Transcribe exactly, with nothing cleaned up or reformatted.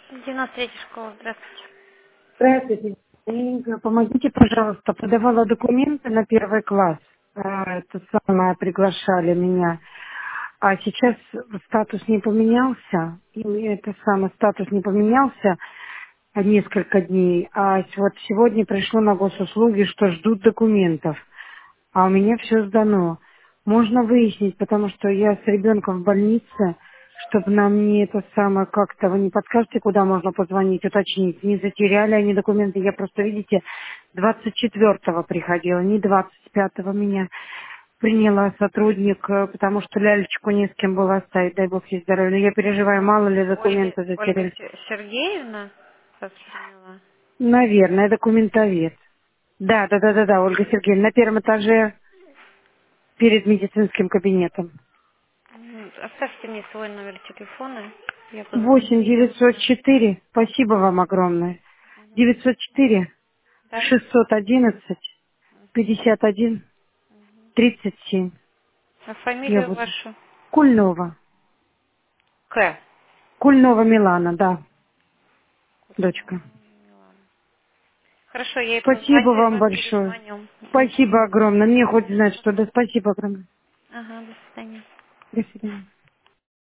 девяносто третья школа, здравствуйте. Здравствуйте. Инга, помогите, пожалуйста. Подавала документы на первый класс. А, Это самое, приглашали меня. А сейчас статус не поменялся. И мне это самое, статус не поменялся а, несколько дней. А с- вот сегодня пришло на госуслуги, что ждут документов. А у меня все сдано. Можно выяснить, потому что я с ребенком в больнице, чтобы нам не это самое как-то, вы не подскажете, куда можно позвонить, уточнить, не затеряли они документы. Я просто, видите, двадцать четвёртого приходила, не двадцать пятого меня приняла сотрудник, э, потому что лялечку не с кем было оставить, дай бог ей здоровья. Но я переживаю, мало ли Ольга, документы Ольга затеряли. Се- Сергеевна вас приняла? Наверное, документовед. Да, да, да, да, да, Ольга Сергеевна, на первом этаже перед медицинским кабинетом. М, Оставьте мне свой номер телефона, я позвоню Восемь девятьсот ребенку. четыре. Спасибо вам огромное. девятьсот четыре Да? шестьсот одиннадцать пятьдесят один тридцать семь. А Я фамилию буду. вашу? Кульнова. К. Кульнова Милана, да, дочка. Кузнецова Милана. Хорошо, я ей Спасибо позвоню и вам вам большое. перезвоню. Мгм. Спасибо огромное. Мне хоть знать, что да. Спасибо огромное. Ага, до свидания. До свидания.